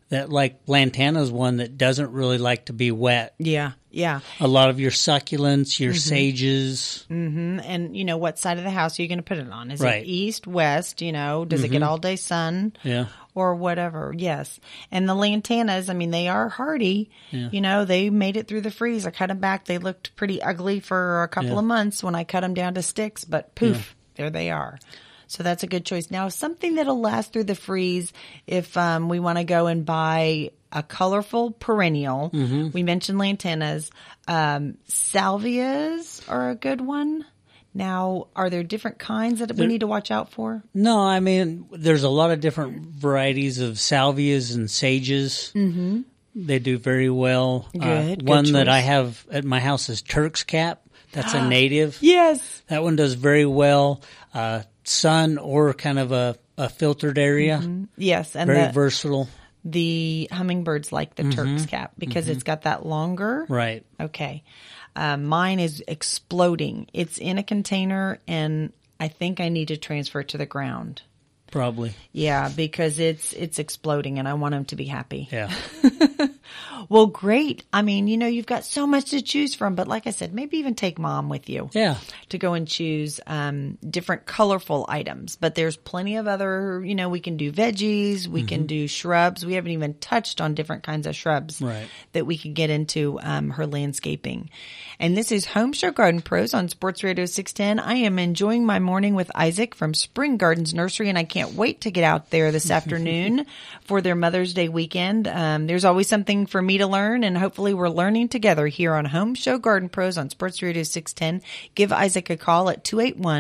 that like lantana's one that doesn't really like to be wet. Yeah. A lot of your succulents, your sages. Mm-hmm. And, you know, what side of the house are you going to put it on? Is right. it east, west, you know? Does it get all day sun? Yeah. Or whatever, yes. And the lantanas, I mean, they are hardy. Yeah. You know, they made it through the freeze. I cut them back. They looked pretty ugly for a couple of months when I cut them down to sticks, but poof, there they are. So that's a good choice. Now, something that'll last through the freeze, if we want to go and buy a colorful perennial, we mentioned lantanas. Salvias are a good one. Now, are there different kinds that we need to watch out for? No, I mean, there's a lot of different varieties of salvias and sages. Mm-hmm. They do very well. Good one that I have at my house is Turk's Cap. That's a native. Yes. That one does very well. Sun or kind of a filtered area. Mm-hmm. Yes. And very versatile. The hummingbirds like the Turk's Cap because it's got that longer. Right. Okay. Mine is exploding. It's in a container, and I think I need to transfer it to the ground. Probably. Yeah, because it's exploding, and I want them to be happy. Yeah. Well, great. I mean, you know, you've got so much to choose from, but like I said, maybe even take Mom with you. Yeah. To go and choose different colorful items. But there's plenty of other, you know, we can do veggies, we can do shrubs. We haven't even touched on different kinds of shrubs that we could get into her landscaping. And this is Home Show Garden Pros on Sports Radio 610. I am enjoying my morning with Isaac from Spring Gardens Nursery, and I can't wait to get out there this afternoon for their Mother's Day weekend. There's always something for me to learn, and hopefully we're learning together here on Home Show Garden Pros on Sports Radio 610. Give Isaac a call at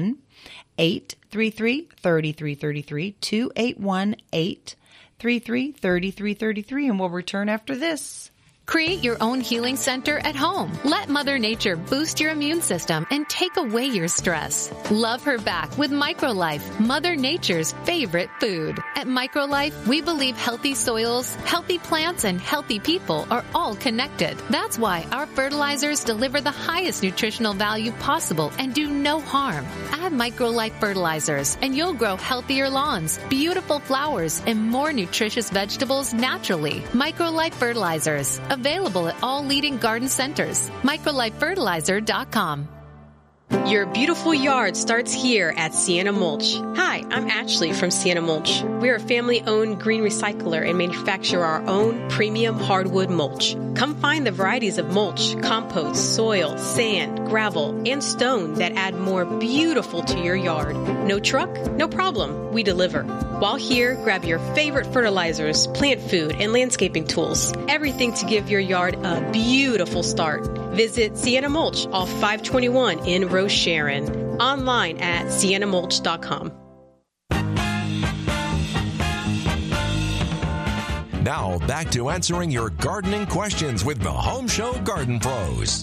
281-833-3333, 281-833-3333, and we'll return after this. Create your own healing center at home. Let Mother Nature boost your immune system and take away your stress. Love her back with MicroLife, Mother Nature's favorite food. At MicroLife, we believe healthy soils, healthy plants, and healthy people are all connected. That's why our fertilizers deliver the highest nutritional value possible and do no harm. Add MicroLife fertilizers and you'll grow healthier lawns, beautiful flowers, and more nutritious vegetables naturally. MicroLife fertilizers. Available at all leading garden centers. MicroLifeFertilizer.com. Your beautiful yard starts here at Sienna Mulch. Hi, I'm Ashley from Sienna Mulch. We're a family-owned green recycler and manufacture our own premium hardwood mulch. Come find the varieties of mulch, compost, soil, sand, gravel, and stone that add more beautiful to your yard. No truck? No problem. We deliver. While here, grab your favorite fertilizers, plant food, and landscaping tools. Everything to give your yard a beautiful start. Visit Sienna Mulch off 521 in Rose Sharon. Online at siennamulch.com. Now, back to answering your gardening questions with the Home Show Garden Pros.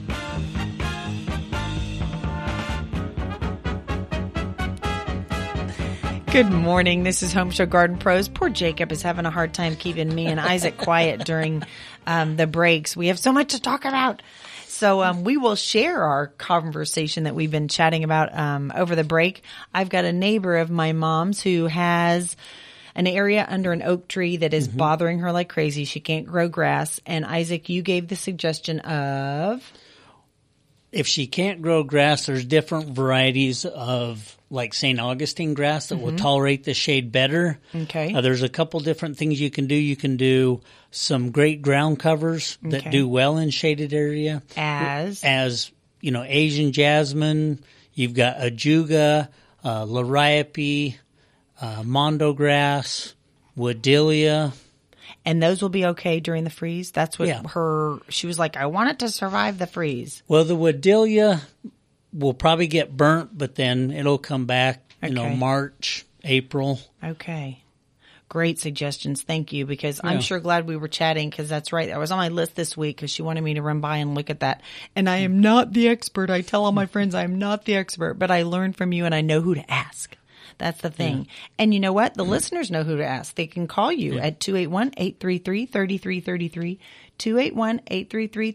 Good morning. This is Home Show Garden Pros. Poor Jacob is having a hard time keeping me and Isaac quiet during the breaks. We have so much to talk about. So we will share our conversation that we've been chatting about over the break. I've got a neighbor of my mom's who has an area under an oak tree that is bothering her like crazy. She can't grow grass. And Isaac, you gave the suggestion of? If she can't grow grass, there's different varieties of like St. Augustine grass that will tolerate the shade better. Okay. There's a couple different things you can do. You can do some great ground covers that do well in shaded area. As, you know, Asian jasmine. You've got ajuga, liriope, mondo grass, woodilia. And those will be okay during the freeze? That's what she was like, I want it to survive the freeze. Well, the woodilia will probably get burnt, but then it'll come back, you know, March, April. Okay. Great suggestions. Thank you, because I'm sure glad we were chatting, because that's right. That was on my list this week because she wanted me to run by and look at that. And I am not the expert. I tell all my friends I'm not the expert, but I learned from you and I know who to ask. That's the thing. Yeah. And you know what? The listeners know who to ask. They can call you at 281-833-3333,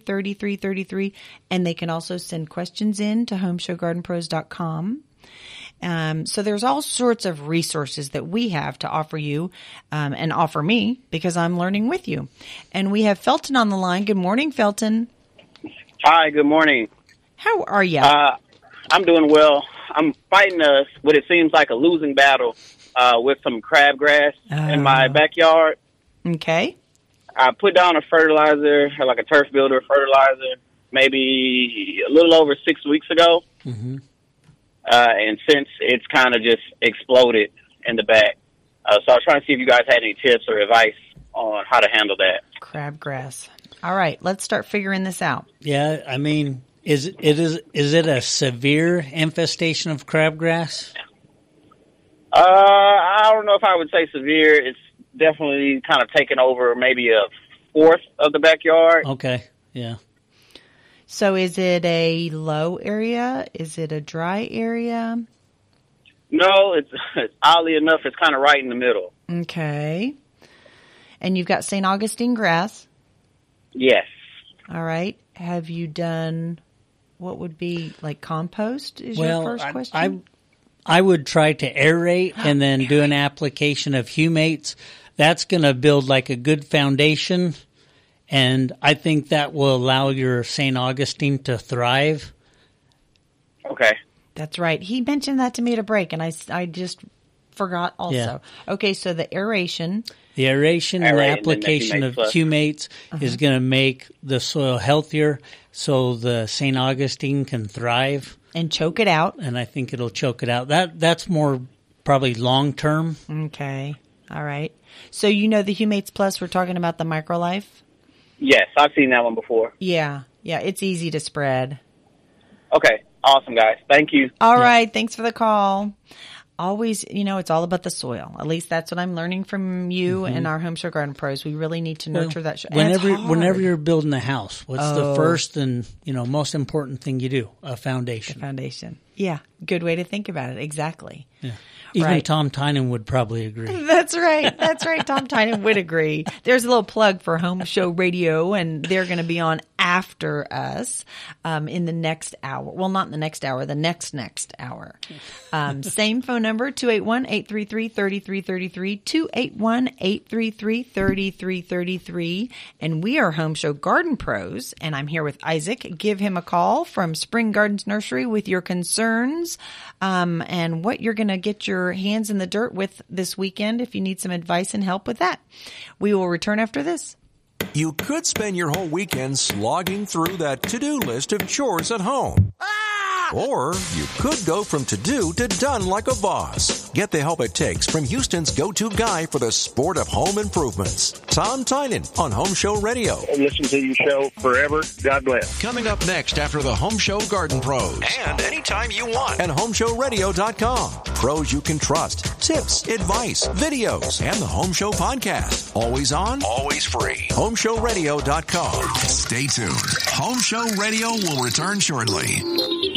281-833-3333, and they can also send questions in to homeshowgardenpros.com. So there's all sorts of resources that we have to offer you and offer me because I'm learning with you. And we have Felton on the line. Good morning, Felton. Hi, good morning. How are you? I'm doing well. I'm fighting what it seems like a losing battle with some crabgrass in my backyard. Okay. I put down a fertilizer, like a turf builder fertilizer, maybe a little over 6 weeks ago. Mm-hmm. And since it's kind of just exploded in the back. So I was trying to see if you guys had any tips or advice on how to handle that. Crabgrass. All right, let's start figuring this out. Yeah, I mean, is it a severe infestation of crabgrass? I don't know if I would say severe. It's definitely kind of taken over maybe a fourth of the backyard. Okay, yeah. So is it a low area? Is it a dry area? No, it's oddly enough, it's kind of right in the middle. Okay. And you've got St. Augustine grass? Yes. All right. Have you done what would be like compost is your first question? I would try to aerate and then do an application of humates. That's going to build like a good foundation. And I think that will allow your St. Augustine to thrive. Okay. That's right. He mentioned that to me at a break, and I just forgot also. Yeah. Okay, so the aeration. The aeration and the application of humates is going to make the soil healthier so the St. Augustine can thrive. And choke it out. And I think it'll choke it out. That's more probably long term. Okay. All right. So you know the Humates Plus, we're talking about the MicroLife? Yes, I've seen that one before. Yeah. Yeah, it's easy to spread. Okay. Awesome, guys. Thank you. All right. Thanks for the call. Always, it's all about the soil. At least that's what I'm learning from you and our Home Show Garden Pros. We really need to nurture that. Whenever you're building a house, what's the first and most important thing you do? A foundation. A foundation. Yeah. Good way to think about it. Exactly. Yeah. Even Tom Tynan would probably agree. That's right. That's right. Tom Tynan would agree. There's a little plug for Home Show Radio, and they're going to be on after us in the next hour. Well, not in the next hour, the next hour. Same phone number, 281-833-3333, 281-833-3333. And we are Home Show Garden Pros, and I'm here with Isaac. Give him a call from Spring Gardens Nursery with your concerns and what you're going to get your hands in the dirt with this weekend if you need some advice and help with that. We will return after this. You could spend your whole weekend slogging through that to-do list of chores at home. Or you could go from to-do to done like a boss. Get the help it takes from Houston's go-to guy for the sport of home improvements, Tom Tynan on Home Show Radio. I've listened to your show forever. God bless. Coming up next after the Home Show Garden Pros. And anytime you want at HomeShowRadio.com. Pros you can trust, tips, advice, videos, and the Home Show podcast. Always on, always free. HomeShowRadio.com. Stay tuned. Home Show Radio will return shortly.